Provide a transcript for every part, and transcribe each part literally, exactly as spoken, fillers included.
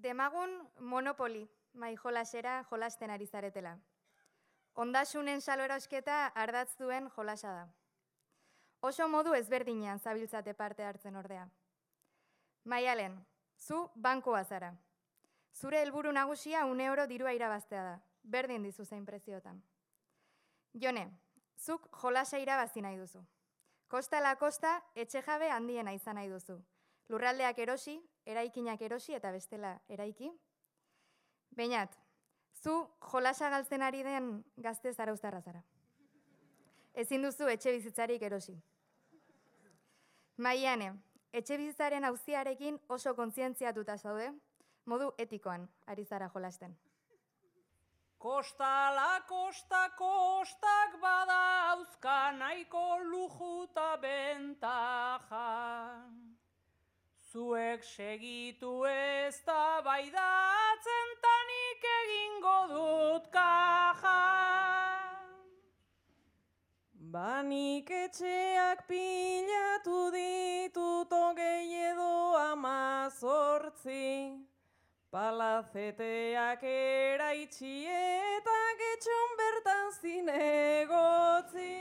Demagun Monopoly, mai jolasera jolasten ari zaretela. Ondasunen saloerosketa ardatz duen jolasa da. Oso modu ezberdinean zabiltzate parte hartzen ordea. Maialen, zu bankoa zara. Zure helburu nagusia un euro dirua irabaztea da. Berdin dizu zein preziotan. Jone, zuk jolasa irabazi nahi duzu. Kosta la kosta, etxe jabe handiena izan nahi duzu. Lurraldeak erosi, eraikinak erosi eta bestela eraiki. Beinat, zu jolasa galtzen ari den gazte zarauztarra zara. Ezin duzu etxe bizitzarik erosi. Maiane, etxe bizitzaren auziarekin oso kontzientziatuta zaude, modu etikoan ari zara jolasten. Kosta la kosta kostak badauzka nahiko lujuta bentaja. Zuek segitu ez da baidatzen tanik egingo dut kaja. Banik etxeak pilatu ditut hogei edo amazortzi. Palazeteak eraitsi eta getxon bertan zinegotzi.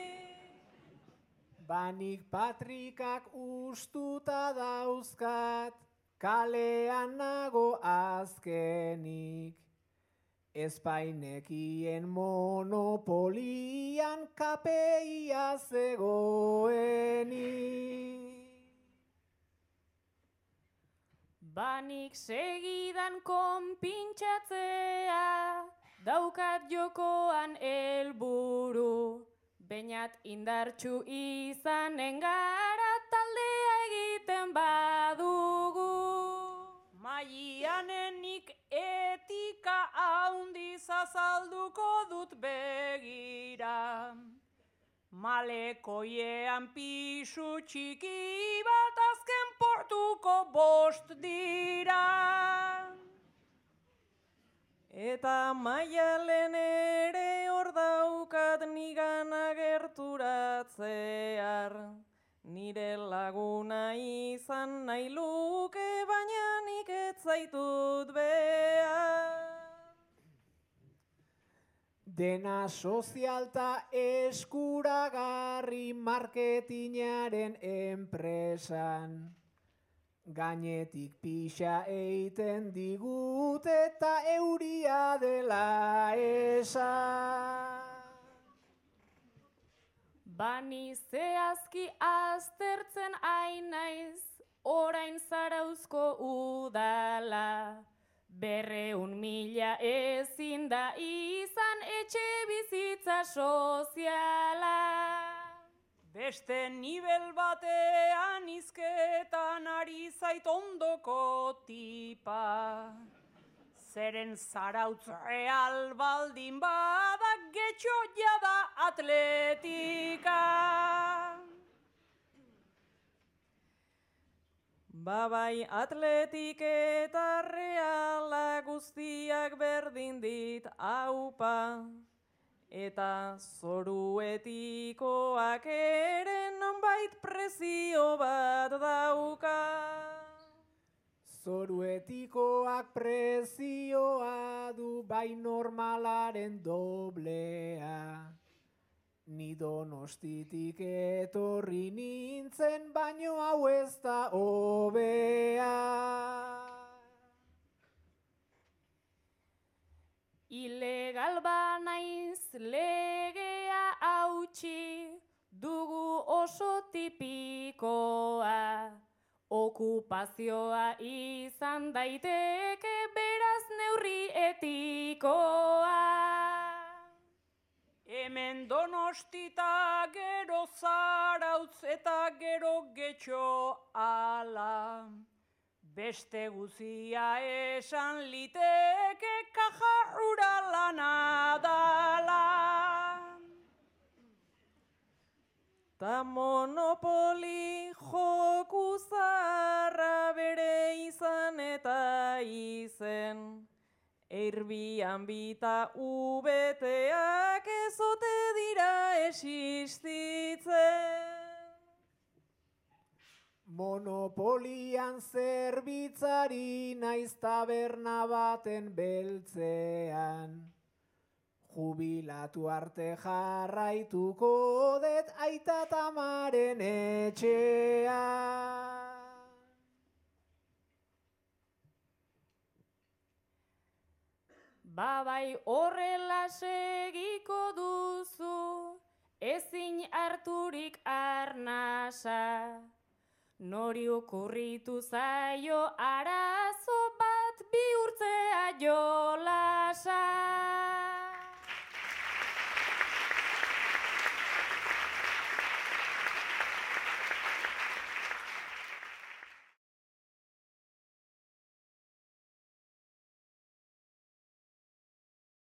Banik patrikak ustuta dauzkat, kalean nago azkenik. Espainekien monopolian kapeia zegoenik. Banik segidan konpintxatzea, daukat jokoan helburu. Beinat indartxu izanen gara taldea egiten badugu. Maianenik etika haundiz azalduko dut begira. Malekoiean pisu txiki bat azken portuko bost dira. Eta Maialen ere hor daukat nigana gerturatzear. Nire laguna izan nahi luke, baina nik ez zaitut behar. Dena sozialta eskuragarri marketingaren enpresan. Gainetik pixa eiten digut eta euria dela esan. Bani zehazki aztertzen hain naiz, orain Zarauzko udala. Berreun mila ezin da izan etxe bizitza soziala. Beste nivel batean izketan ari zait ondoko tipa. Zeren Zarautz real baldin badak getxo jada atletika. Babai atletik eta reala guztiak berdin dit aupa. Eta zoru etikoak ere nonbait prezio bat dauka. Zoru etikoak prezioa du bai normalaren doblea. Ni Donostitik etorri nintzen baino hau ez da hobea. Ilegal banaiz legea hautsi, dugu oso tipikoa. Okupazioa izan daiteke beraz neurri etikoa. Hemen Donostita gero Zarautz eta gero getxo ala. Beste guzia esan liteke kaja rurala nadala. Ta Monopoly joku zaharra bere izan eta izen. Airbnb ta U B T-ak ezote dira existitzen. Monopolian zerbitzari naiz taberna baten beltzean. Jubilatu arte jarraituko det aita tamaren etxean. Babai horrela segiko duzu, ezin harturik arnasa. Nori okurritu zaio arazo bat bihurtzea jolasa.